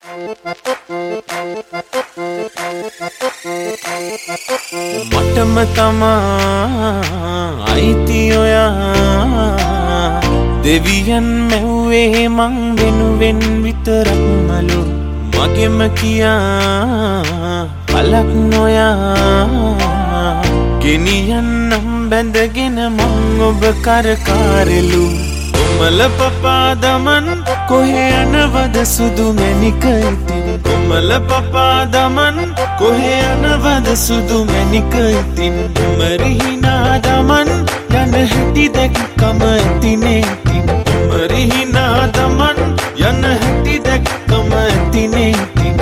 මටම තමා අයිති ඔයා දෙවියන් මැව්වේ මං වෙනුවෙන් විතරක්මලු මගෙම කියා පලක් නොයා ගෙනියන්නම් බැඳගෙන මං ඔබ කරකාරෙලු කොමල පපා දමන් කොහේ යනවද සුදු මැණික ඉතින් කොමල පපා දමන් කොහේ යනවද සුදු මැණික ඉතින් මරිහිනා දමන් යන හැටි දැක්කම ඇතිනේ ඉතින් මරිහිනා දමන් යන හැටි දැක්කම ඇතිනේ ඉතින්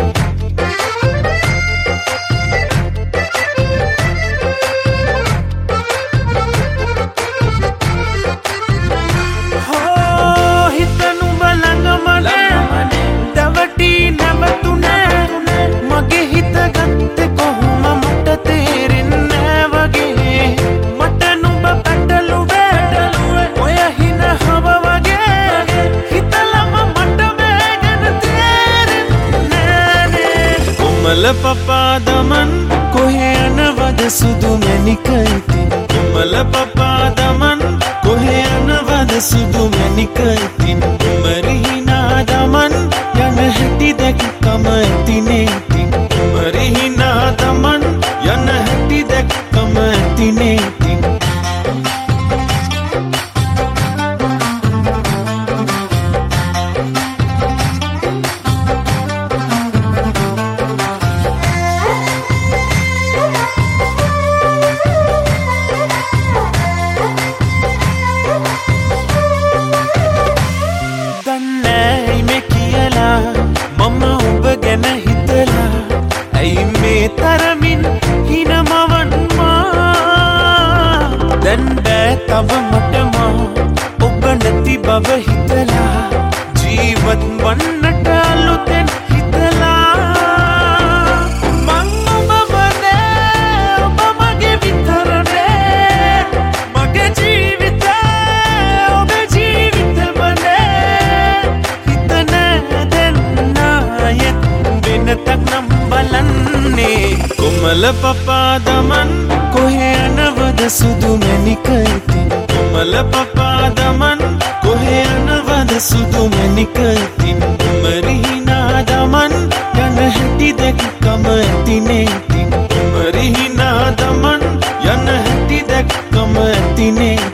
කොමල පපා දමන් කොහේ යනවද සුදු මැණික ඉතින් කොමල පපා දමන් කොහේ යනවද සුදු මැණික ඉතින් මරිහිනා දමන් යන හැටි දැක්කම ඇතිනේ ඉතින් මරිහිනා දමන් යන හැටි දැක්කම ඇතිනේ ඉතින් මම ඔබ ගැන හිතලා ඇයි මේ තරමින් හිනමවන්මා දැන් බෑ තව මටමා ඔබ නැති බව හිතලා ජීවත් වන්නට අලුතෙන් හිතලා මං ඔබ වනේ ඔබ මගේ විතරනේ මගේ ජීවිතේ ඔබේ ජීවිත වනේ හිතනේ වෙනතක් නම් බලන්නේ කොමල පපා දමන් කොහේ යනවද සුදු මැණික ඉතින් කොමල පපා දමන් කොහේ යනවද සුදු මැණික ඉතින් මරිහිනා දමන් යන හැටි දැක්කම ඇතිනේ ඉතින් මරිහිනා දමන් යන හැටි දැක්කම ඇතිනේ